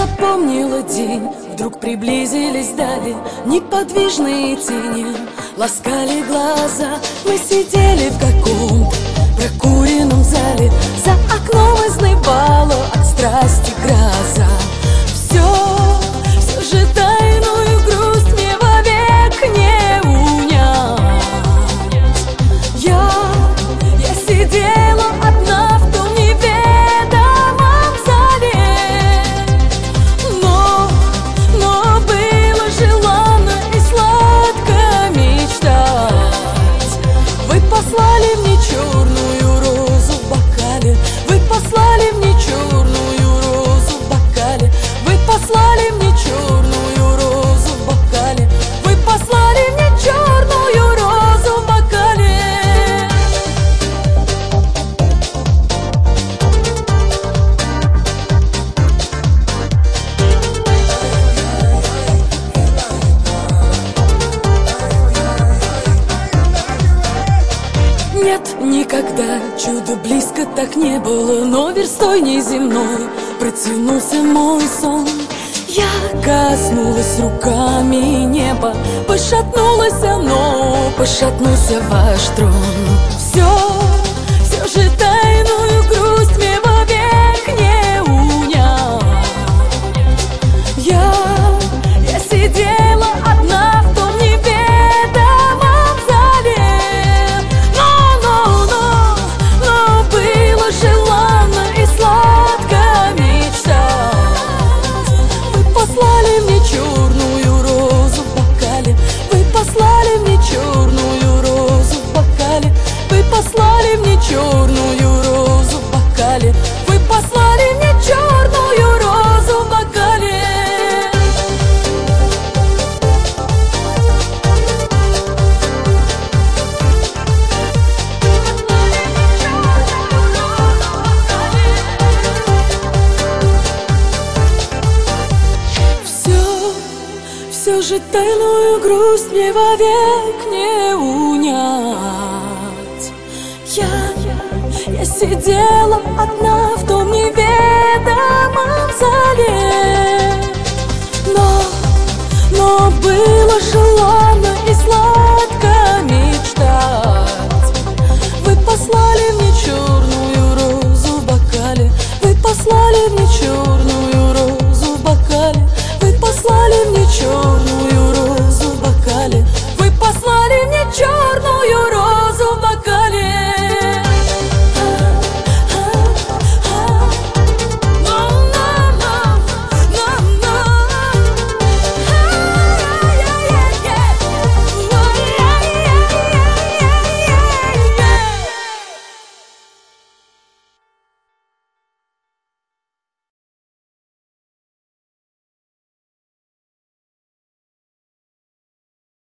запомнила день. Вдруг приблизились дали неподвижные тени, ласкали глаза. Мы сидели в каком-то прокуренном зале, за окном изнывала от страсти гроза. Все же тайную грусть мне вовек не унять. Я сидела одна в том неведомом зале, но было желанно и сладко мечтать. Вы послали мне черную розу в бокале, вы послали мне черную розу в бокале, вы послали мне черную розу в бокале, вы послали мне черную розу в бокале. Нет, никогда чудо близко так не было, но верстой неземной протянулся мой сон. Я коснулась руками неба, пошатнулось оно, пошатнулся ваш трон. Все же тайную грусть мне вовек не унять. Я сидела одна в том неведомом зале, но было желанно и сладко мечтать. Вы послали мне черную розу в бокале, вы послали мне черную розу в бокале, вы послали мне черную розу в бокале, вы послали мне черную розу в бокале. Все же тайную грусть мне вовек не унять. Я сидела одна в том неведомом